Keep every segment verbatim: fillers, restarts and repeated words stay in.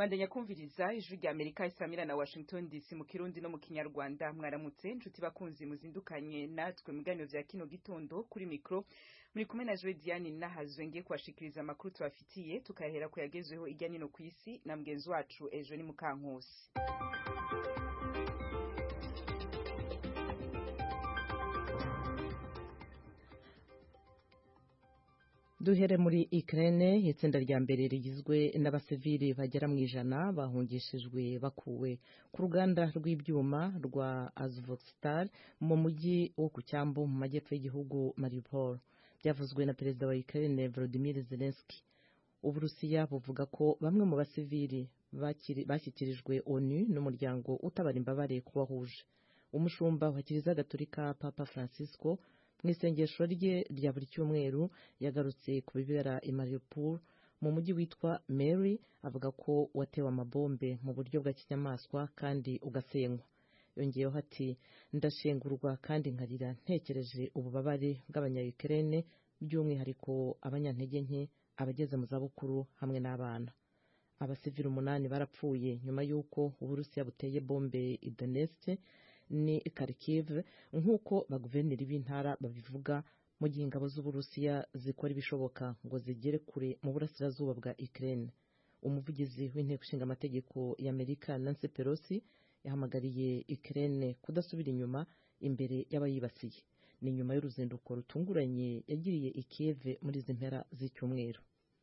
Mandanya kumviriza ijwi rya Amerika isamira na Washington D C mu Kirundi no mu Kinyarwanda. Mwaramutse nshuti bakunzi muzindukanye natwe mu biganiro vya kino gitondo kuri mikro muri kumwe na Joy Diane nahazwe ngiye kwashikiriza amakuru tubafitiye tukahera ko yagezweho irya nino kwisi na mgenzi wacu ejo ni Mukankusi. Duhere muri Ukraine, itsinda rya mbere rigizwe n'abasivili bagera mu ijana bahungishijwe bakuwe ku ruganda rw'ibyuma rwa Azovstal mu mujyi wo ku cyambu mu majyepfo y'igihugu Mariupol. Byavuzwe na perezida wa Ukraine Volodymyr Zelensky. Uburusiya buvuga ko bamwe mu basivili bashyikirijwe ONU n'umuryango utabara imbabare kubahuje. Umushumba wa Kiliziya Gatolika Papa Francisco mu isengesho rye rya buri cyumweru yagarutse ku bibera i Mariupol mu mujyi witwa Mary, avuga ko watewe amabombe mu buryo bwa kinyamaswa kandi ugasenywa. Yongeyeho ati ndashengurwa kandi nkarira ntekereje ububabare bw'abanya-Ukraine, by'umwihariko abanyantege nke, abageze mu zabukuru hamwe n'abana. Abasivili umunani barapfuye nyuma y'uko Uburusiya buteye bombe i Donetsk ni Kharkiv, nk'uko baguverineri b'intara babivuga, mu gihe ingabo z'Uburusiya zikora ibishoboka ngo zigere kure mu burasirazuba bwa Ukraine. Umuvugizi w'inteko ishinga amategeko y'Amerika Nancy Pelosi yahamagariye Ukraine kudasubira inyuma imbere y'abayibasiye. Ni nyuma y'uruzinduko rutunguranye yagiriye i Kiev muri izi mpera z'icyumweru.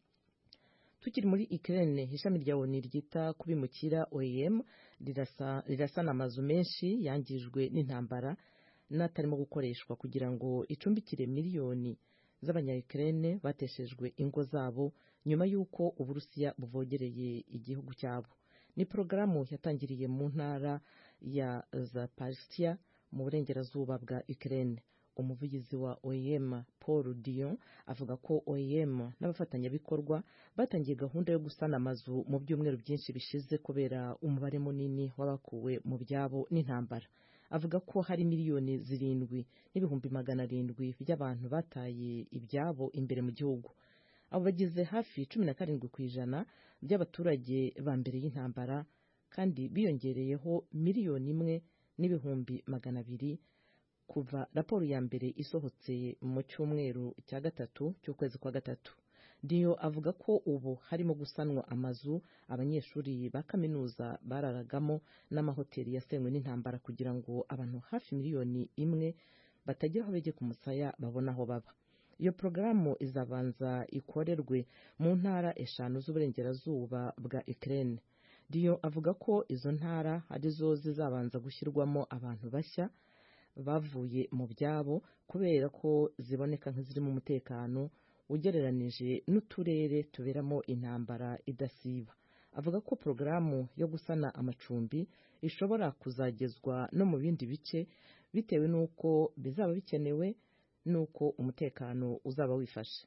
Tukiri muri Ukraine, ishami rya ONU ryita kubimukira O I M rirasa rirasana amazu menshi yangijwe n'intambara n'atarimo gukoreshwa kugira ngo icumbikire miliyoni z'abanya-Ukraine bateshejwe ingo zabo nyuma y'uko Uburusiya buvogereye igihugu cyabo. Ni porogaramu yatangiriye mu ntara ya Zaporizhzhia mu burengerazuba bwa Ukraine. Umuvugizi wa O I M Paul Dion avuga ko O I M n'abafatanyabikorwa batangiye gahunda yo gusana amazu mu byumweru byinshi bishize kubera umubare munini w'abakuwe mu byabo n'intambara. Avuga ko hari miliyoni zirindwi n'ibihumbi magana arindwi by'abantu bataye ibyabo imbere mu gihugu. Abo bagize hafi cumi na karindwi ku ijana by'abaturage ba mbere y'intambara, kandi biyongereyeho miliyoni imwe n'ibihumbi magana abiri kuva raporo ya mbere isohotse mu cyumweru cya gatatu cy'ukwezi kwa gatatu. Dio avuga ko ubu harimo gusanwa amazu abanyeshuri ba kaminuza bararagamo n'amahoteli yasenywe n'intambara kugira ngo abantu hafi miliyoni imwe batagira aho bege ku musaya babona aho baba. Iyo porogaramu izabanza ikorerwe mu ntara eshanu z'uburengerazuba bwa Ukraine. Dio avuga ko izo ntara arizo zizabanza gushyirwamo abantu bashya bavuye mu byabo kubera ko ziboneka nk'izirimo umutekano ugereranije n'uturere tuberamo intambara idasiba. Avuga ko porogaramu yo gusana amacumbi ishobora kuzagezwa no mu bindi bice bitewe n'uko bizaba bikenewe n'uko umutekano uzaba wifashe.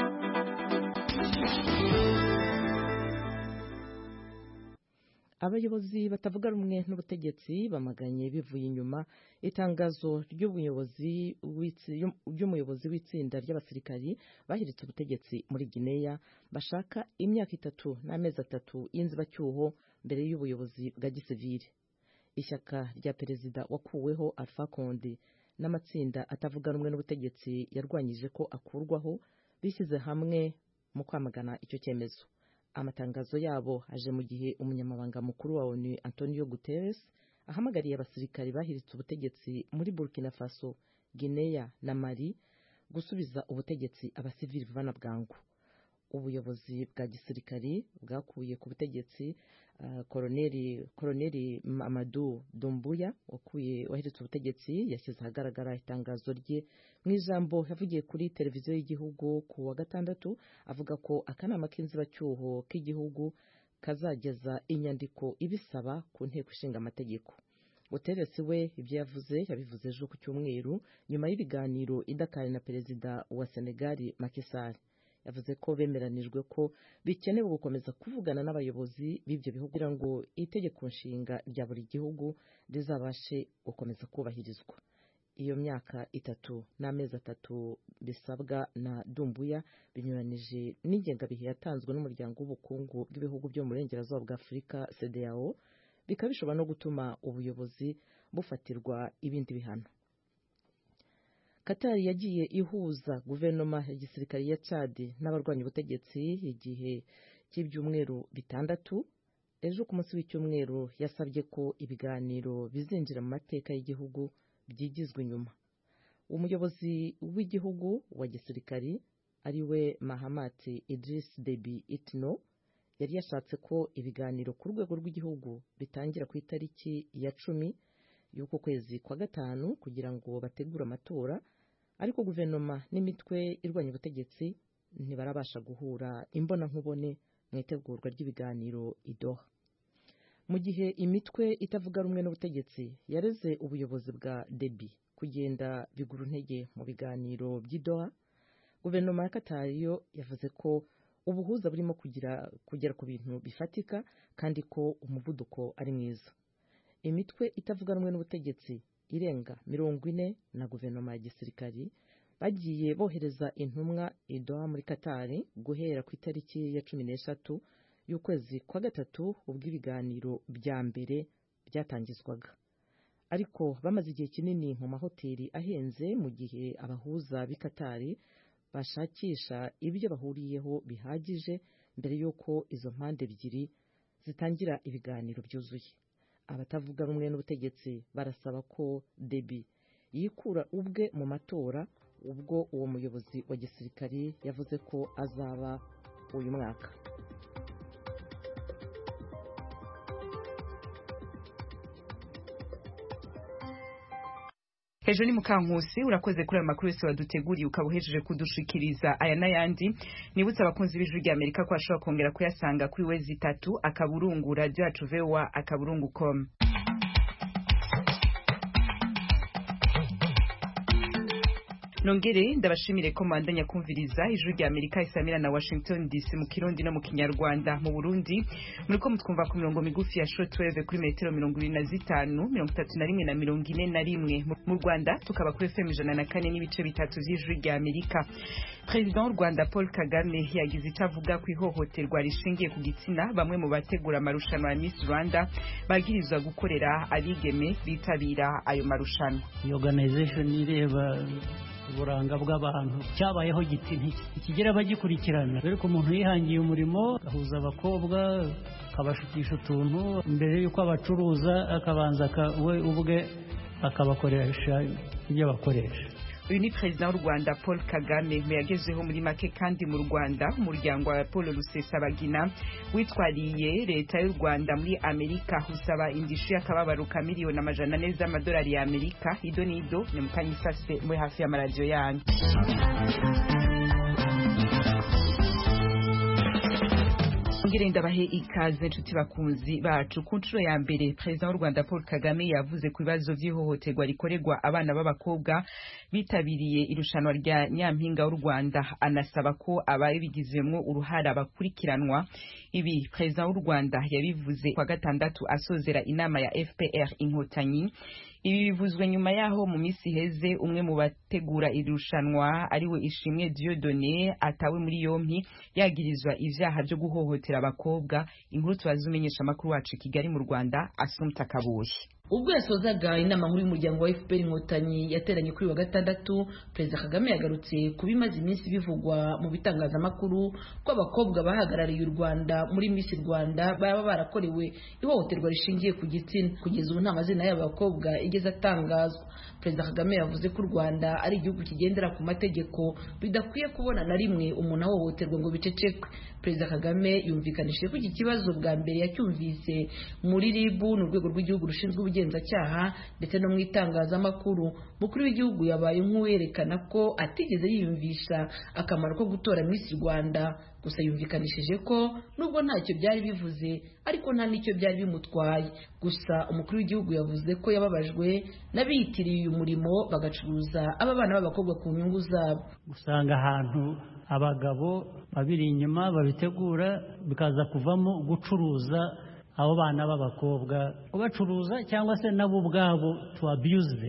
Abayobozi batavuga rumwe n'ubutegetsi bamaganye bivuye inyuma itangazo ry'ubuyobozi ry'umuyobozi w'itsinda ry'abasirikari bahiritse ubutegetsi muri Guinea bashaka imyaka itatu n'amezi atatu y'inzibacyuho mbere y'ubuyobozi bwa gisivili. Ishyaka rya perezida wakuweho Alpha Condé n'amatsinda atavuga rumwe n'ubutegetsi yarwanyije ko akurwaho bishyize hamwe mu kwamagana icyo cyemezo. Amatangazo yabo aje mu gihe umunyamabanga mukuru wa ONU Antonio Guterres ahamagariye abasirikari bahiritse ubutegetsi muri Burkina Faso, Guinea na Mali gusubiza ubutegetsi abasivili vana bwangu. Ubuyobozi bwa gisirikari bwakuye ku butegetsi uh, koloneli koloneli Mamadou Doumbouya wakuye wahiritse ubutegetsi yashyize ahagaragara itangazo rye mu ijambo yavugiye kuri televiziyo y'igihugu ku wa gatandatu, avuga ko akanama k'inzibacyuho k'igihugu kazageza inyandiko ibisaba ku nteko ishinga amategeko. Guterres we ibyo yavuze yabivuze ejo ku cyumweru nyuma y'ibiganiro i Dakar na perezida wa Senegal Macky Sall. Yavuze ko bemeranijwe ko bikenewe gukomeza kuvugana n'abayobozi b'ibyo bihugu kugira ngo itegeko nshinga rya buri gihugu rizabashe gukomeza kubahirizwa. iyo myaka itatu n'amezi atatu bisabwa na Dumbuya binyuranije n'ingengabihe yatanzwe n'umuryango w'ubukungu bw'ibihugu byo mu burengerazuba bwa Afurika C E D E A O, bikaba bishobora no gutuma ubuyobozi bufatirwa ibindi bihano. Qatar yagiye ihuza guverinoma ya gisirikare ya Chad n'abarwanya ubutegetsi igihe cy'ibyumweru bitandatu. Ejo ku munsi w'icyumweru yasabye ko ibiganiro bizinjira mu mateka y'igihugu byigizwe inyuma. Umuyobozi w'igihugu wa gisirikari ariwe Mahamat Idris Deby Itno yari yashatse ko ibiganiro ku rwego rw'igihugu bitangira ku itariki ya cumi y'uko kwezi kwa gatanu kugira ngo bategure amatora, ariko guverinoma n'imitwe irwanya ubutegetsi ntibarabasha guhura imbona nkubone mu itegurwa ry'ibiganiro i Doha. Mu gihe imitwe itavuga rumwe n'ubutegetsi yareze ubuyobozi bwa Deby kugenda bigura intege mu biganiro by'i Doha, guverinoma ya Qatar yo yavuze ko ubuhuza burimo kugira kugera ku bintu bifatika kandi ko umuvuduko ari mwiza. Imitwe itavuga rumwe n'ubutegetsi irenga mirongo ine na guverinoma ya gisirikari bagiye bohereza intumwa i Doha muri Qatar guhera ku itariki ya cumi n'eshatu y'ukwezi kwa gatatu ubwo ibiganiro bya mbere byatangizwaga. Ariko bamaze igihe kinini mu mahoteli ahenze mu gihe abahuza b'i Qatar bashakisha ibyo bahuriyeho bihagije mbere y'uko izo mpande ebyiri zitangira ibiganiro byuzuye. Abatavuga rumwe n'ubutegetsi barasaba ko Deby yikura ubwe mu matora ubwo uwo muyobozi wa gisirikari yavuze ko azaba uyu mwaka. Hejuru ni Mukankusi, urakoze kuri ayo makuru yose waduteguriye ukaba uhejeje kudushikiriza aya n'ayandi. Nibutsa abakunzi b'Ijwi rya Amerika ko bashobora kongera kuyasanga kuri wezi itatu akaburungu radio yacu V O A akaburungu com. Nongere ndabashimire ko mwandanya kumviriza Ijwi rya Amerika isamira na Washington D C mu Kirundi no mu Kinyarwanda. Mu Burundi muriko mutwumva ku mirongo migufi ya shortwave kuri metero mirongo ibiri na zitanu, mirongo itatu na rimwe na mirongo ine na rimwe. Mu Rwanda tukaba kuri F M ijana na kane n'ibice bitatu by'Ijwi rya Amerika. President w'u Rwanda Paul Kagame yagize icyo avuga ku ihohoterwa rishingiye ku gitsina bamwe mu bategura amarushanwa ya Miss Rwanda bagirizwa gukorera abigeme bitabira ayo marushanwa. Iyo organization ireba uburanga bw'abantu cyabayeho giti ntikigera bagikurikirana, dore ko umuntu yihangiye umurimo gahuza abakobwa akabashukisha utuntu mbere y'uko abacuruza akabanza we ubwe akabakoresha ibyo bakoresha. Uyu ni President w'u Rwanda Paul Kagame mu yagezeho muri make kandi mu Rwanda umuryango wa Paul Rusesabagina witwariye leta y'u Rwanda muri Amerika usaba indishyi y'akababaro ka miliyoni amajana ane z'amadolari ya Amerika. Ido nido ni mukanyisase muri hafi y'amaradiyo yanyu. Ngirenda bahe ikaze nshuti bakunzi bacu. Ku nshuro ya mbere President w'u Rwanda Paul Kagame yavuze ku bibazo by'ihohoterwa rikorerwa abana b'abakobwa bitabiriye irushanwa rya Nyampinga w'u Rwanda, anasaba ko ababigizemo uruhara bakurikiranwa. Ibi President w'u Rwanda yabivuze kwa gatandatu asozera inama ya F P R Inkotanyi. Ibi bivuzwe nyuma yaho mu misi heze umwe mu bategura irushanwa ariwe Ishimwe Dieudonné atawe muri yompi yagirizwa ivyaha byo guhohotera abakobwa. Inkuru tubazumenyesha makuru wacu Kigali mu Rwanda Assumpta Kabushi. Ubwo yasozaga inama nkuru y'umuryango wa F P R Inkotanyi yateranye kuri wa gatandatu, Perezida Kagame yagarutse kubimaze iminsi bivugwa mu bitangazamakuru ko abakobwa bahagarariye u Rwanda muri Miss Rwanda baba barakorewe ihohoterwa rishingiye ku gitsina. Kugeza ubu nta mazina y'abakobwa igeze atangazwa. Perezida Kagame yavuze ko u Rwanda ari igihugu kigendera ku mategeko bidakwiye kubona na rimwe umuntu ahohoterwa ngo bicecekwe. Perezida Kagame yumvikanishije ko iki kibazo bwa mbere yacyumvise muri R I B n'urwego rw'igihugu rushinzwe ubugenzacyaha ndetse no mu itangazamakuru. Mukuru w'igihugu yabaye nk'uwerekana ko atigeze yiyumvisha akamaro ko gutora Miss Rwanda, gusa yumvikanishije ko nubwo ntacyo byari bivuze ariko nta nicyo byari bimutwaye. Gusa umukuru w'igihugu yavuze ko yababajwe n'abiyitiriye uyu murimo bagacuruza aba bana b'abakobwa ku nyungu zabo. Usanga ahantu abagabo babiri inyuma babitegura bikaza kuvamo gucuruza abo bana b'abakobwa, ubacuruza cyangwa se nabo ubwabo to abuse them.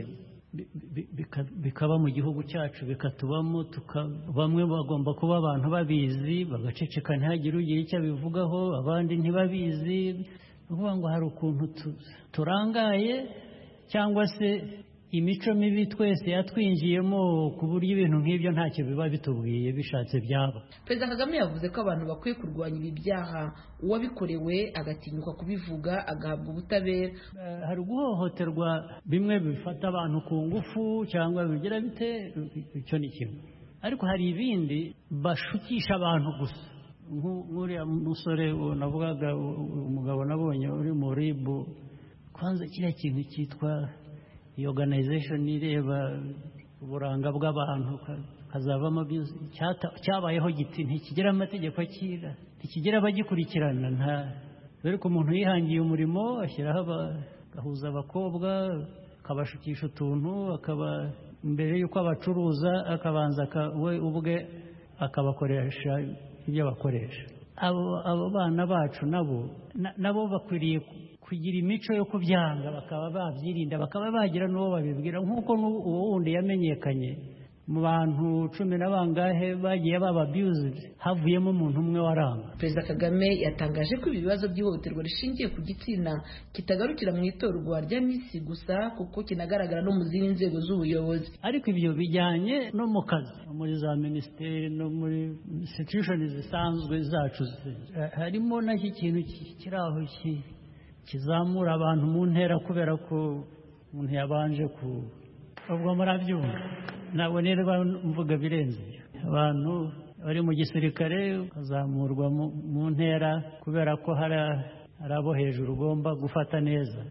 bikaba mu gihugu cyacu bikatubamo, bamwe bagomba kuba abantu babizi bagaceceka ntihagire ugira icyo abivugaho, abandi ntibabizi. Uvuga ngo hari ukuntu turangaye, cyangwa se imico mibi twese yatwinjiyemo ku buryo ibintu nk'ibyo ntacyo biba bitubwiye bishatse byaba. Perezida Kagame yavuze ko abantu bakwiye kurwanya ibi byaha, uwabikorewe agatinyuka kubivuga agahabwa ubutabera. Uh, hari guhohoterwa bimwe bifata abantu ku ngufu cyangwa bigira bite, icyo ni kimwe, ariko hari ibindi bashukisha abantu gusa. Nk'uriya musore navugaga, umugabo nabonye uri mu ribu, kwanza kiriya kintu cyitwa organization ireba uburanga bw'abantu kazavamo cyabayeho giti ntikigira amategeko akira, ntikigira abagikurikirana. Nta dore ko umuntu yihangiye umurimo ashyiraho agahuza abakobwa akabashukisha utuntu, akaba mbere y'uko abacuruza akabanza we ubwe akabakoresha ibyo bakoresha. Abo bana bacu nabo nabo bakwiriye kugira imico yo kubyanga, bakaba babyirinda, bakaba bagira n'uwo babibwira, nk'uko uwo wundi yamenyekanye mu bantu cumi na bangahe bagiye baba abused, havuyemo umuntu umwe waranga. Perezida Kagame yatangaje ko ibi bibazo by'ihohoterwa rishingiye ku gitsina kitagarukira mu itorwa rya Miss gusa, kuko kinagaragara no mu zindi nzego z'ubuyobozi. Ariko ibyo bijyanye no mu kazi, muri za minisiteri no muri institutions zisanzwe zacu, harimo n'iki kintu kiri aho kizamura abantu mu ntera, kubera ko umuntu yabanje ku ubwo murabyumva. Ntabwo nirwa mvuga birenze, abantu bari mu gisirikare bazamurwa mu ntera kubera ko hari abo hejuru ugomba gufata neza.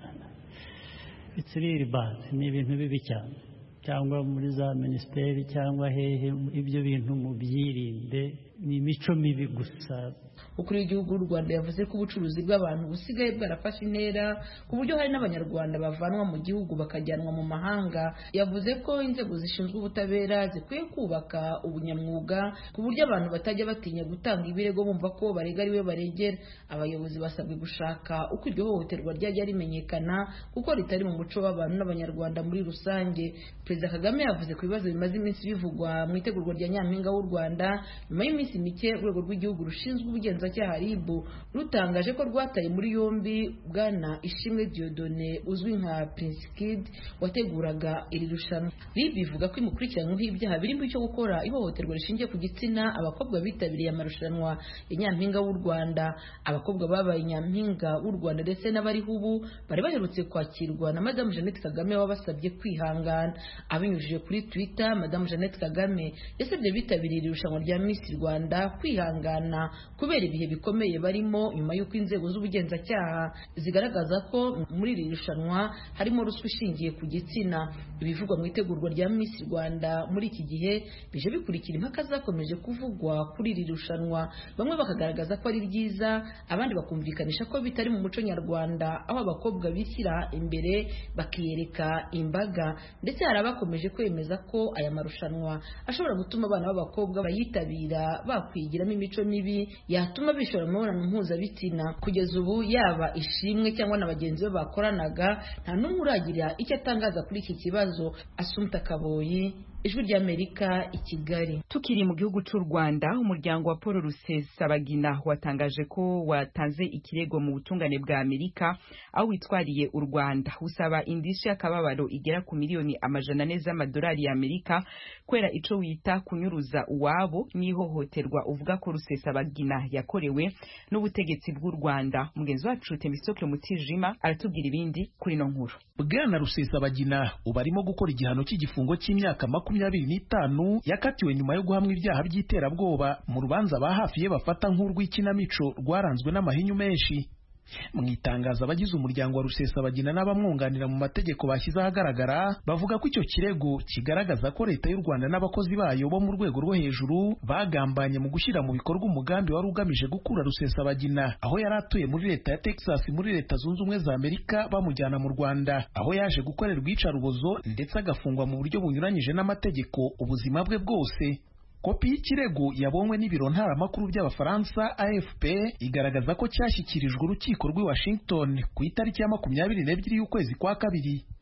It's really bad, ni ibintu bibi cyane. Cyangwa muri za minisiteri cyangwa hehe, ibyo bintu mubyirinde, ni imico mibi gusa. Ukuri w'igihugu w'u Rwanda yavuze ko ubucuruzi bw'abantu busigaye bwarafashe intera ku buryo hari n'abanyarwanda bavanwa mu gihugu bakajyanwa mu mahanga. Yavuze ko inzego zishinzwe ubutabera zikwiye kubaka ubunyamwuga ku buryo abantu batajya batinya gutanga ibirego bumva ko barega ari we baregera. Abayobozi basabwe gushaka uko iryo hohoterwa ryajya rimenyekana, kuko ritari mu muco w'abantu n'abanyarwanda muri rusange. Perezida Kagame yavuze ku bibazo bimaze iminsi bivugwa mu itegurwa rya Nyampinga w'u Rwanda. Nyuma y'iminsi mike urwego rw'igihugu rushinzwe ubugenzacyaha R I B rutangaje ko rwataye muri yombi Bwana Ishimwe Dieudonné uzwi nka Prince Kid wateguraga iri rushanwa. R I B ivuga ko imukurikiranyweho ibyaha birimo icyo gukora ihohoterwa rishingiye ku gitsina abakobwa bitabiriye amarushanwa ya Nyampinga w'u Rwanda. Abakobwa babaye Nyampinga w'u Rwanda ndetse n'abariho ubu bari baherutse kwakirwa na Madame Jeannette Kagame wabasabye kwihangana. Abinyujije kuri Twitter, Madame Jeannette Kagame yasabye bitabiriye iri rushanwa rya Miss Rwanda kwihangana kubera ibihe bikomeye barimo nyuma y'uko inzego z'ubugenzacyaha zigaragaza ko muri iri rushanwa harimo ruswa ishingiye ku gitsina. Ibivugwa mu itegurwa rya Miss Rwanda muri iki gihe bije bikurikira impaka zakomeje kuvugwa kuri iri rushanwa. Bamwe bakagaragaza ko ari ryiza, abandi bakumvikanisha ko bitari mu muco nyarwanda, aho abakobwa bishyira imbere bakiyereka imbaga, ndetse hari abakomeje kwemeza ko aya marushanwa ashobora gutuma abana b'abakobwa bayitabira bakwigiramo imico mibi yatuma bishora mu mibonano mpuzabitsina. Kugeza ubu yaba Ishimwe cyangwa na bagenzi be bakoranaga nta n'umwe uragira icyo atangaza kuri iki kibazo. Assumpta Kaboyi, Ijwi ry'Amerika, i Kigali. Tukiri mu gihugu cy'u Rwanda, umuryango wa Paul Rusesabagina watangaje ko watanze ikirego mu butungane bwa Amerika aho witwariye u Rwanda usaba indishyi y'akababaro igera ku miliyoni amajana ane z'amadolari ya Amerika kwera ico wita kunyuruza uwabo n'ihohoterwa uvuga ko Rusesabagina yakorewe n'ubutegetsi bw'u Rwanda. Mugenzi wacu Temistocle Mutijima aratubwira ibindi kuri no nkuru. Bwana Rusesabagina ubarimo gukora igihano cy'igifungo cy'imyaka makumyabiri n'itanu yakatiwe nyuma yo guhamwa ibyaha by'iterabwoba mu rubanza ba hafi ye bafata nk'urw'ikinamico rwaranzwe n'amahinyu menshi. Mu itangazo abagize umuryango wa Rusesabagina n'abamwunganira mu mategeko bashyize ahagaragara bavuga ko icyo kirego kigaragaza ko leta y'u Rwanda n'abakozi bayo bo mu rwego rwo hejuru bagambanye mu gushyira mu bikorwa umugambi wari ugamije gukura Rusesabagina aho yari atuye muri leta ya Texas muri leta zunze ubumwe za Amerika bamujyana mu Rwanda aho yaje gukorerwa iyicarubozo ndetse agafungwa mu buryo bunyuranyije n'amategeko ubuzima bwe bwose. Kopi y'ikirego yabonywe n'ibiro ntaramakuru by'Abafaransa A F P igaragaza ko cyashyikirijwe urukiko rw'i Washington ku itariki ya makumyabiri n'ebyiri y'ukwezi kwa kabiri.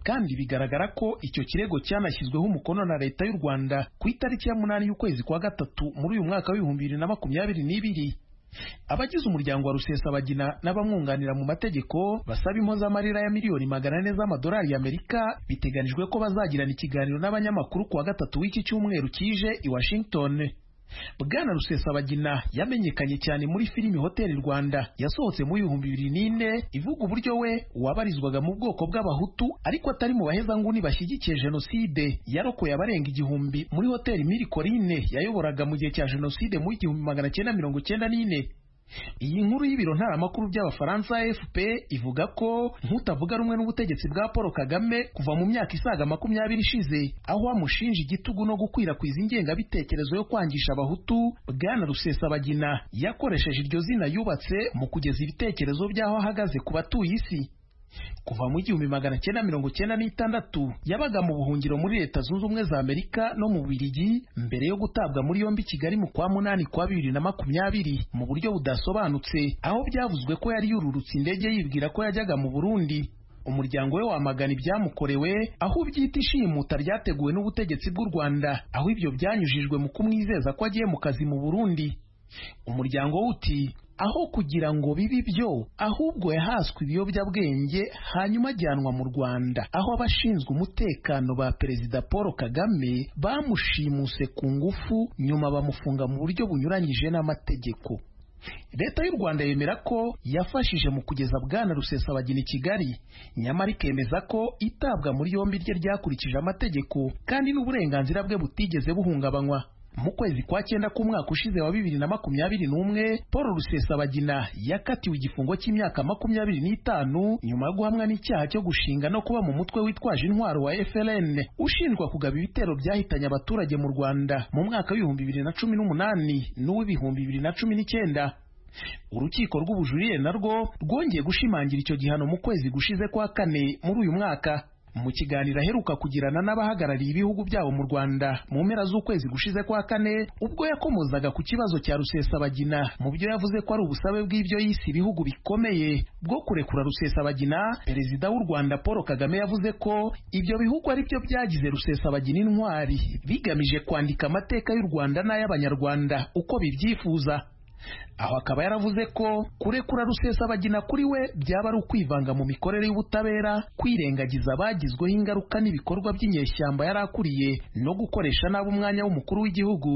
kandi bigaragara ko icyo kirego cyanashyizweho umukono na leta y'u Rwanda ku itariki ya munani y'ukwezi kwa gatatu muri uyu mwaka w'ibihumbi bibiri na makumyabiri n'ibiri. Abagize umuryango wa Rusesabagina n'abamwunganira mu mategeko basaba impozamarira ya miliyoni magana ane z'amadolari y'Amerika. Biteganijwe ko bazagirana ikiganiro n'abanyamakuru kuwa gatatu w'iki cyumweru kije i Washington. Bwana Rusesabagina yamenyekanye cyane muri filimi Hoteli Rwanda yasohotse mu bihumbi bibiri n'ine ivuga uburyo we wabarizwaga mu bwoko bw'abahutu ariko atari mu bahezanguni bashyigikiye jenoside yarokoye abarenga igihumbi muri hoteli Mirikorine yayoboraga mu gihe cya jenoside mu igihumbi magana cyenda mirongo cyenda n'ine. Iyi nkuru y'ibiro ntaramakuru by'abafaransa A F P ivuga ko nk'utavuga rumwe n'ubutegetsi bwa Paul Kagame kuva mu myaka isaga makumyabiri ishize aho amushinja igitugu no gukwirakwiza ingengabitekerezo yo kwangisha abahutu, Bwana Rusesabagina yakoresheje iryo zina yubatse mu kugeza ibitekerezo by'aho ahagaze ku batuye isi. Kuva mu igihumbi magana cyenda mirongo cyenda n'itandatu yabaga mu buhungiro muri Leta Zunze Ubumwe za Amerika no mu Bubiligi mbere yo gutabwa muri yombi Kigali mu kwa munani kwa bibiri na makumyabiri mu buryo budasobanutse, aho byavuzwe ko yari yururutse indege yibwira ko yajyaga mu Burundi. Umuryango we wamagana ibyamukorewe aho ubyita ishimuta ryateguwe n'ubutegetsi bw'u Rwanda, aho ibyo byanyujijwe mu kumwizeza ko agiye mu kazi mu Burundi. Umuryango uti aho kugira ngo bibi byo ahubwo yahaswe ibiyobyabwenge hanyuma ajyanwa mu Rwanda aho abashinzwe umutekano ba Perezida Paul Kagame bamushimuse ku ngufu nyuma bamufunga mu buryo bunyuranyije n'amategeko. Leta y'u Rwanda yemera ko yafashije mu kugeza Bwana Rusesabagina i Kigali, nyamara ikemeza ko itabwa muri yombi rye ryakurikije amategeko kandi n'uburenganzira bwe butigeze buhungabanywa. Mu kwezi kwa cyenda k'umwaka ushize wa bibiri na makumyabiri n'umwe Paul Rusesabagina yakatiwe igifungo cy'imyaka makumyabiri n'itanu nyuma yo guhamwa n'icyaha cyo gushinga no kuba mu mutwe witwaje intwaro wa F L N ushinjwa kugaba ibitero byahitanye abaturage mu Rwanda mu mwaka w'ibihumbi bibiri na cumi n'umunani n'uw'ibihumbi bibiri na cumi n'icyenda. Urukiko rw'ubujurire narwo rwongeye gushimangira icyo gihano mu kwezi gushize kwa kane muri uyu mwaka. Mu kiganiro aheruka kugirana n'abahagarariye ibihugu byabo mu Rwanda mu mpera z'ukwezi gushize kwa kane ubwo yakomozaga ku kibazo cya Rusesabagina mu byo yavuze ko ari ubusabe bw'ibyo yise ibihugu bikomeye bwo kurekura Rusesabagina, Perezida w'u Rwanda Paul Kagame yavuze ko ibyo bihugu ari byo byagize Rusesabagina intwari bigamije kwandika amateka y'u Rwanda n'ay'Abanyarwanda uko bibyifuza. Aho akaba yaravuze ko kurekura Rusesabagina kuri we byaba ari ukwivanga mu mikorere y'ubutabera, kwirengagiza abagizweho ingaruka n'ibikorwa by'inyeshyamba yari akuriye no gukoresha nabi umwanya w'umukuru w'igihugu.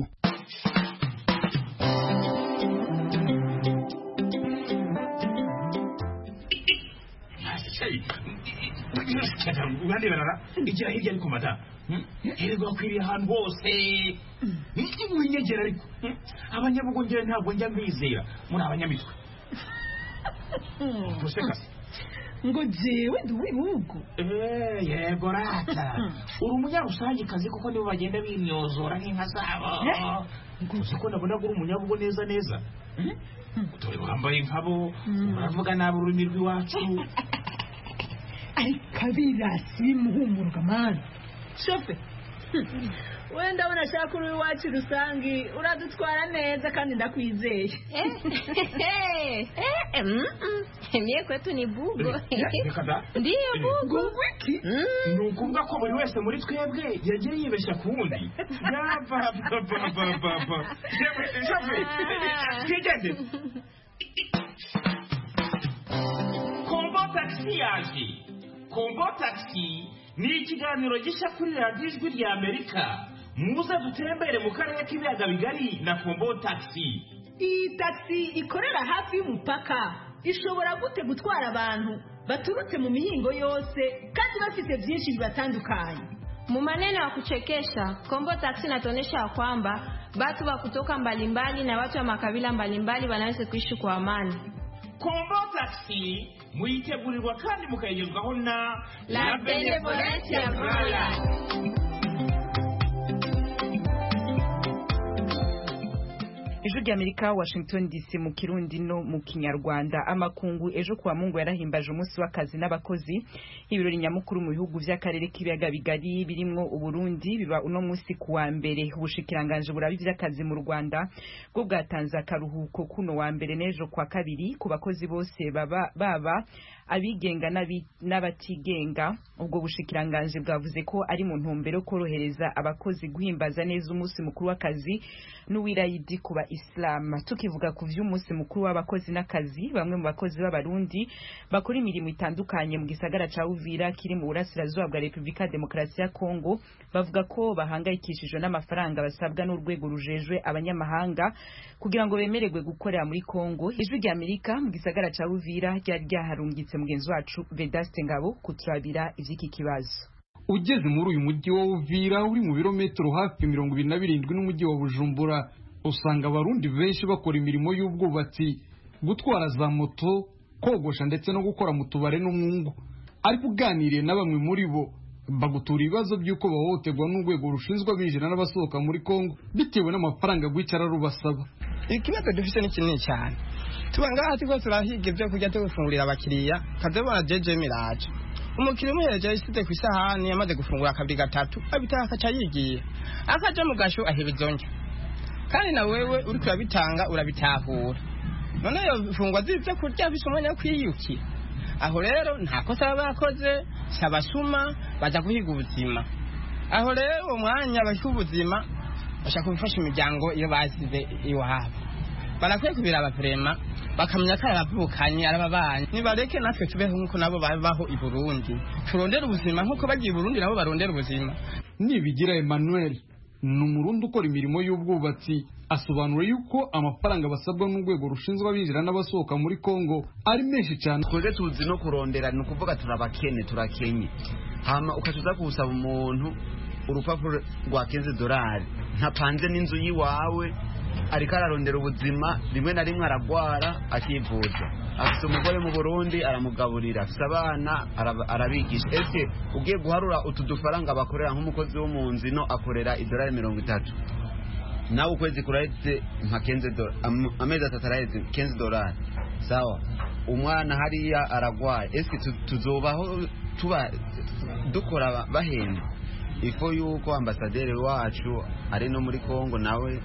Ugande barara igira hirya ariko mata herego akwiriye ahantu hose mwinyegera ariko abanyabugongera ntabwo njya mbizera muri abanyamitwe gusekase ngo jewe duwe hugo eh yego rata uri umunyarusange kazi kuko nibo bagenda bimyozora nk'inka zabo nguzi ko nabona guri umunyabugo neza neza dore wambaye nkabo uravuga nabi ururimi rw'iwacu ari kabirasi muhumurwa mani shofe wenda abona ashaka uri iwacu rusangi uradutwara neza kandi ndakwizeye mie kwetu ni bugo ndiyo bugo wiki ni ukuvuga ko buri wese muri twebwe yagiye yibeshya ku wundi yapapapapapa shofe twigende kombo taxi yaje kombo taxi ni ikiganiro gishya kuri radiyo ijwi rya Amerika. Muze dutembere mu karere k'ibiyaga bigari na kombo taxi. Iyi taxi ikorera hafi y'umupaka ishobora gute gutwara abantu baturutse mu mihingo yose kandi bafite byinshi bibatandukanye. Mu maneno ya kuchekesha, kombo taxi inatuonyesha kwamba watu wa kutoka mbalimbali na watu wa makabila mbalimbali wanaweza kuishi kwa amani. Kombo taxi muyitegurirwa kandi mukayigezwaho na La Benevolencia Royal. Ijwi ry'Amerika, Washington D C mu Kirundi no mu Kinyarwanda. Amakungu ejo kuwa Mungu yarahimbaje umunsi w'akazi n'abakozi. Ibirori nyamukuru mu bihugu by'akarere k'ibiyaga bigari birimwo Uburundi biba uno munsi kuwa mbere. Ubushikiranganje burabi by'akazi mu Rwanda bwo bwatanze akaruhuko kuno wa mbere n'ejo kwa kabiri ku bakozi bose baba baba abigenga n'abatigenga. Ubwo bushikiranganje bwavuze ko ari mu ntumbero korohereza abakozi guhimbaza neza umunsi mukuru w'akazi n'uwirayidi ku Islam. Tukivuga ku vy'umunsi mukuru w'abakozi n'akazi, bamwe mu bakozi b'abarundi bakora imirimo itandukanye mu gisagara ca Uvira kiri mu burasirazuba bwa Republika ya Demokarasi ya Kongo bavuga ko bahangayikishijwe n'amafaranga basabwa n'urwego rujejwe abanyamahanga kugira ngo bemererwe gukorera muri Kongo. Ijwi rya Amerika mu gisagara ca Uvira ryari ryaharungitse mugenzi wacu Vedaste Ngabo kuturabira ivy'iki kibazo. Ugeze muri uyu mujyi wa Uvira uri mu birometero hafi mirongo ibiri na birindwi n'umujyi wa Bujumbura, usanga abarundi benshi bakora imirimo y'ubwubatsi, gutwara za moto, kogosha ndetse no gukora mu tubare n'umwungu. Ariko uganiriye na bamwe muri bo bagutura ibibazo by'uko bahohoterwa n'urwego rushinzwe abinjira n'abasohoka muri Kongo bitewe n'amafaranga gwicara rubasaba. Ikibazo dufite ni kinini cyane. Tuba ngaha tiko turahiga ibyo kujya tugufungurira abakiriya kadebona jeje miraje. Umukiriya umuhereje isite ku isahani yamaze gufungura kabiri gatatu abitaha akaca yigiye akaja mu gasho ahebezonje, kandi na wewe uri kurabitanga urabitahura. None yo fungwa zivyo kurya bisomanya kwiyuki. Aho rero nta kosa bakoze, sabasuma baza guhiga ubuzima. Aho rero umwanya bashyira ubuzima bashaka gufasha imiryango iyo basize iwabo. Barakwiye kubira abaprema bakamenya ko aravukanye arababanye. Nibareke natwe tubeho nkuko nabo babaho i Burundi, turondera ubuzima nkuko bagiye i Burundi nabo barondera ubuzima. Nibigira Emmanuel ni umurundi ukora imirimo y'ubwubatsi, asobanura yuko amafaranga basabwa n'urwego rushinzwe abinjira n'abasohoka muri Kongo ari menshi cyane. Twese tuzi no kurondera, ni ukuvuga turabakene turakenye, hama ukacuza gusaba umuntu urupapuro rwa quinze dolari ntapanze n'inzu yiwawe ariko ararondera ubuzima, rimwe na rimwe aragwara akivuza, afite umugore mu Burundi aramugaburira, afite abana arabigisha. Ese ugiye guharura utu dufaranga bakorera nk'umukozi wo mu nzino akorera idolari mirongo itatu, nawe ukwezi kuraheze nka quinze dolari, amezi atatu araheze quinze dolari, sawa? Umwana hariya aragwaye, ese tuzobaho tuba dukora bahenda? Ifo yuko ambasaderi wacu ari no muri Kongo nawe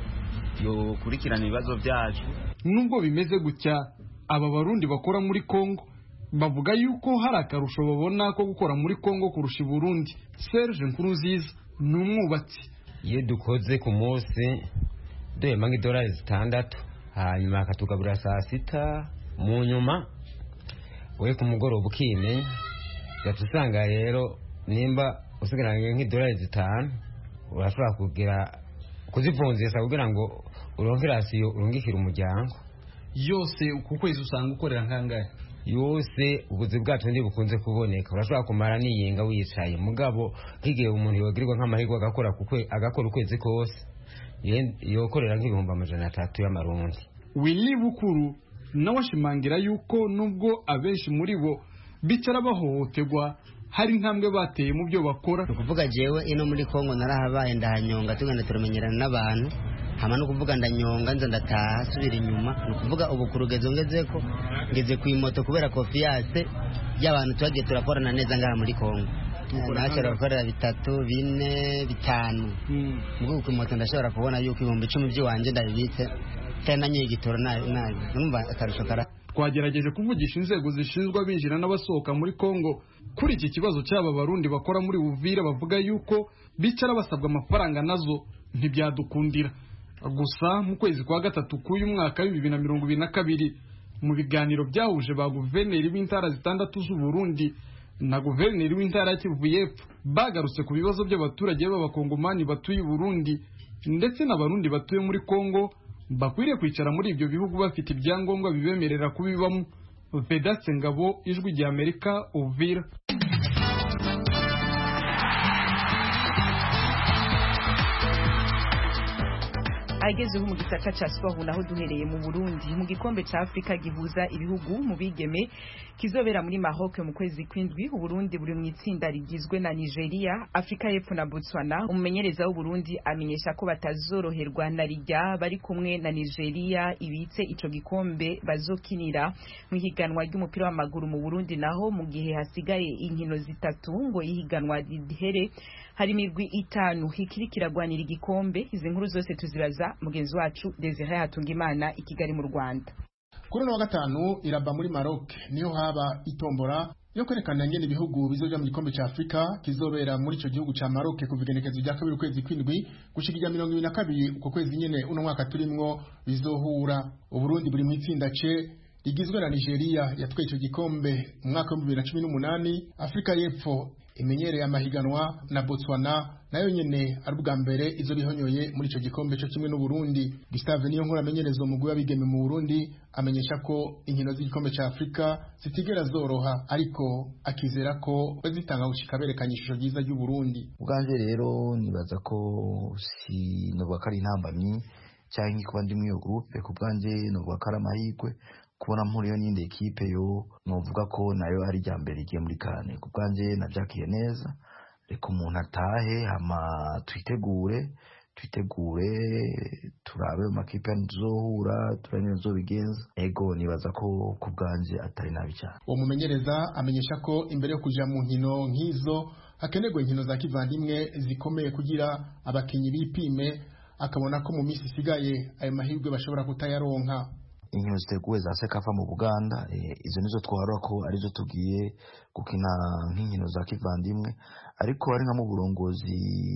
yo kurikirana ibibazo byacu. Nubwo bimeze gutya, aba barundi bakora muri Kongo bavuga yuko hari akarusho babona ko gukora muri Kongo kurusha i Burundi. Serge Nkuruziza ni umwubatsi. Iyo dukoze ku munsi duhemba nk'idolari zitandatu, hanyuma akatugabura saa sita, mu nyuma we ku mugoroba ukimenya, gatusanga rero nimba usigaranye nk'idolari zitanu urashobora kugira kuzivunjisha kugira ngo uronke rasiyo urungikira umuryango. Yose uku kwezi usanga ukorera nkangahe? Yose ubuzi bwacu ndi bukunze kuboneka, urashobora kumara niyinga wicaye, mugabo higiye umuntu yogirirwa nk'amahirwe agakora kukwe agakora ukwezi kose yokorera nk'ibihumbi amajana atatu y'amarundi. Willy Bukuru nawe ashimangira yuko nubwo abenshi muri bo bicara bahohoterwa hari intambwe bateye mu byo bakora. Kuvuga jewe ino muri Kongo narahabaye ndahanyonga, tugenda turamenyerana n'abantu, hama no kuvuga ndanyonga nza ndataha subira inyuma. No kuvuga ubu kurugezo ngezeko ngeze ku imoto kubera confiance y'abantu twagiye turakorana neza ngaha muri Kongo. Nashobora gukorera bitatu bine bitanu, ubwo ku imoto ndashobora kubona yuko ibihumbi icumi by'iwanje ndabibitse cyane nyigitoro nayo nayo numva akarusho kara. Twagerageje kuvugisha inzego zishinzwe abinjira n'abasohoka muri Kongo kuri iki kibazo cy'aba barundi bakora muri Uvira, bavuga yuko bicara basabwa amafaranga nazo ntibyadukundira. Gusa mu kwezi kwa gatatu k'uyu mwaka w'ibihumbi bibiri na mirongo ibiri na kabiri mu biganiro byahuje ba guverineri b'intara zitandatu z'u Burundi na guverineri w'intara ya Kivu y'Epfo, bagarutse ku bibazo by'abaturage b'abakongomani batuye i Burundi ndetse n'abarundi batuye muri Kongo bakwiriye kwicara muri ibyo bihugu bafite ibyangombwa bibemerera kubibamo. Vedaste Ngabo, Ijwi rya Amerika, Uvira. Agezeho mu gisaka ca Swahu naho duhereye mu Burundi mu gikombe ca Afrika gihuza ibihugu mu bigeme kizobera muri Maroc mu kwezi kwindwi. Uburundi buri mu itsinda rigizwe na Nigeria, Afrika y'Epfo na Botswana. Umumenyereza w'u Burundi amenyesha ko batazoroherwa na rijya bari kumwe na Nigeria ibitse ico gikombe bazokinira mu higanwa ry'umupira w'amaguru mu Burundi, naho mu gihe hasigaye inkino zitatu ngo ihiganwa rihere hari mirwi itanu hikirikira gwanira igikombe. Izi nkuru zose tuzibaza mugenzi wacu Desire Hatungimana i Kigali mu Rwanda. kuri no wa gatanu iraba muri Maroc niho haba itombora yo kwerekana ngene ibihugu bizoja mu gikombe ca Afrika kizobera muri ico gihugu ca Maroc kuva igenekezo rya kabiri kwezi kwindwi gushikira mirongo ibiri na kabiri uko kwezi nyene uno mwaka turimwo bizohura. Uburundi buri mu itsinda C rigizwe na Nigeria yatwaye ico gikombe mu mwaka wa bibiri na cumi n'umunani, Afrika y'Epfo imenyereye amahiganwa na Botswana nayo nyene ari ubwa mbere izo bihonyoye muri ico gikombe cyo kimwe n'u Burundi. Gustave niyo nkuru amenyereza umugwi w'abigeme mu Burundi amenyesha ko inkino z'igikombe ca Afrika zitigera zoroha, ariko akizera ko bazitanga gushika berekanye ishusho ryiza ry'u Burundi. Ubwanje rero nibaza ko si novuga ko ari intambamyi cyangwa kuba ndi muri iyo groupe, ku bwanje novuga ko ari amahirwe kubona mpuriyo n'indi ekipe yo novuga ko nayo ari rya mbere igiye muri kane. Ku bwanje navyakiye neza, reka umuntu atahe hama twitegure twitegure turabe mu makipe nzohura turanye zobigenza. Ego nibaza ko ku bwanje atari nabi cyane. Uwo mumenyereza amenyesha ko imbere yo kuja mu nkino nk'izo hakenerwa inkino za kivandimwe zikomeye kugira abakinyi bipime, akabona ko mu misi isigaye ayo mahirwe bashobora kutayaronka. Inkino ziteguwe za Sekafa mu Buganda, e, izo nizo twarora ko arizo tugiye gukina nk'inkino za kivandimwe, ariko ari nka mu burongozi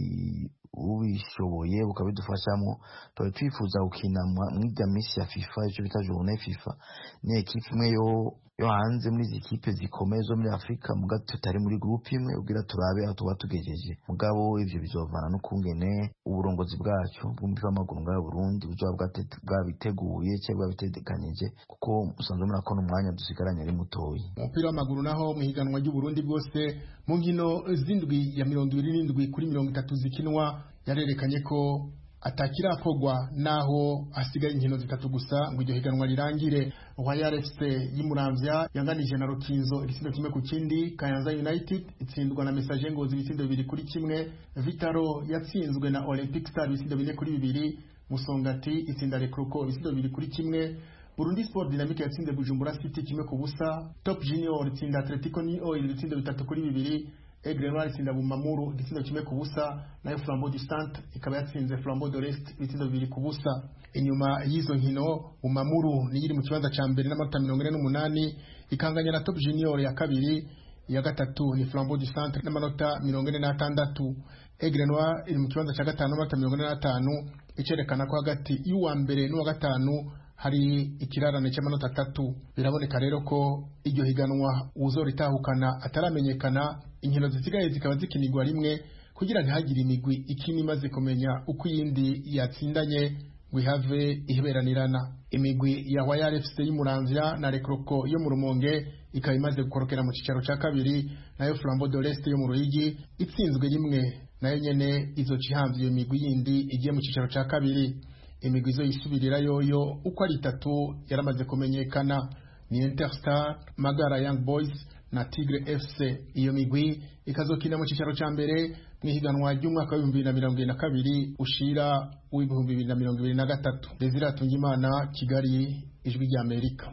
ubishoboye bukabidufashamo tuba twifuza gukina mw'irya misi ya FIFA, ico bita journée FIFA, ni ekipe imwe yo yo hanze muri izi kipe zikomeye zo muri Afrika, muga tutari muri groupe imwe ubwira turabe aho tuba tugejeje. Mugabo ivyo bizovana no kungene uburongozi bwacu bw'umupira w'amaguru ngaho Burundi buzoba bwabiteguye cyangwa bwabitegekanije, kuko musanzwe murako n'umwanya dusigaranye ari mutoyi. Umupira w'amaguru naho mu higanwa ry'u Burundi bwose mu nkino zindwi ya mirongo ibiri n'indwi kuri mirongo itatu zikinwa yarerekanye ko atakirakorwa naho hasigaye inkino zitatu gusa ngo iryo higanwa rirangire. Royal F C y'Imuramvya yanganije na Rukinzo igisindo kimwe ku kindi. Kayanza United itsindwa na Messager Ngozi ibisindo bibiri kuri kimwe. Vitaro yatsinzwe na Olympic Star ibisindo bine kuri bibiri. Musongati itsinda Rekroko ibisindo bibiri kuri kimwe. Burundi Sport Dynamique yatsinze Bujumbura City kimwe ku busa. Top Junior itsinda Atletico Nio ibisindo bitatu kuri bibiri. Aigle Noir itsinda Bumamuru igisindo kimwe ku busa, nayo Flambeau du Centre ikaba yatsinze Flambeau de l'Est ibisindo bibiri ku busa. Inyuma y'izo nkino Bumamuru niyo iri mu kibanza ca mbere n'amanota mirongo ine n'umunani, ikanganya na Top Junior ya kabiri, ya gatatu ni Flambeau du Centre n'amanota mirongo ine n'atandatu. Aigle Noir iri mu kibanza ca gatanu n'amanota mirongo ine n'atanu, icerekana ko hagati y'uwa mbere n'uwa gatanu hari ikirarane cy'amanota atatu. Biraboneka rero ko iryo higanwa uzoritahukana ataramenyekana. Inkino zisigaye zikaba zikinirwa rimwe kugira ntihagire imigwi ikini imaze kumenya uko iyindi yatsindanye ngo ihave iheberanirana. Imigwi ya Royal F C y'Imuramvya na Rekroko yo mu Rumonge ikaba imaze gukorokera mu cicaro ca kabiri, nayo Flambeau de l'Est yo mu Ruyigi itsinzwe rimwe, nayo nyene izoca ihamvye iyo migwi yindi igiye mu cicaro ca kabiri. Imigwi zo yisubirira yoyo uko ari itatu yaramaze kumenyekana, ni Interstar, Magara Young Boys na Tigre F C. Iyo migwi ikazokina mu cicaro ca mbere mu higanwa ry'umwaka wa bibiri na mirongo ibiri na kabiri ushira w'ibihumbi bibiri na mirongo ibiri na gatatu. Desire Atungimana, Kigali, Ijwi rya Amerika.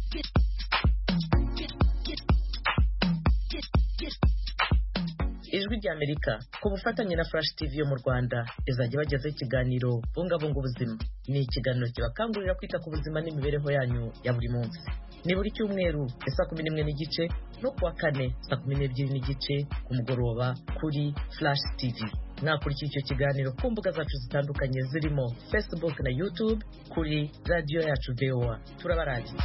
Ijwi rya Amerika ku bufatanye na Flash T V yo mu Rwanda izajya bagezaho ikiganiro bungabunga ubuzima. Ni ikiganiro kibakangurira kwita ku buzima n'imibereho yanyu ya buri munsi. Ni buri cyumweru saa kumi n'imwe n'igice no kuwa kane saa kumi n'ebyiri n'igice ku mugoroba kuri Flash T V. Mwakurikira icyo kiganiro ku mbuga zacu zitandukanye zirimo Facebook na YouTube kuri radio yacu V O A. Turabarangije.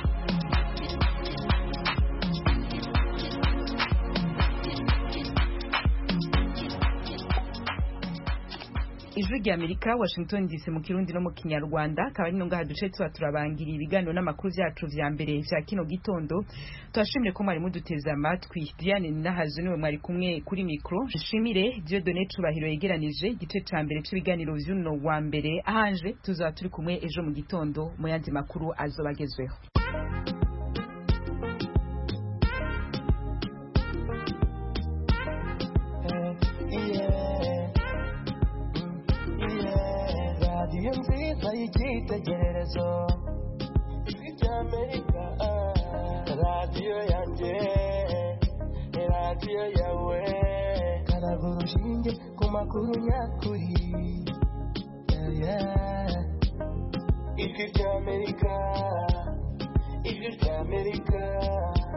Ijwi rya Amerika, Washington D C mu Kirundi no mu Kinyarwanda. Akaba ari nonga haduce tuba turabangira ibiganiro n'amakuru byacu vya mbere vya kino gitondo. Twashimire ko mwari muduteza amatwi. Diane Nahazo niwe mwari kumwe kuri micro. Nshimire Dieudonné Cubahiro yegeranije igice ca mbere cy'ibiganiro vy'uno wa mbere. Ahanje tuzaba turi kumwe ejo mu gitondo mu yandi makuru azobagezweho. Radiyo nziza y'icyitegererezo, Ijwi rya Amerika, radiyo yanjye, radiyo yawe, karaga urushinge ku makuru nyakuri, yeah, yeah. Ijwi rya Amerika. ijwi ry'Amerika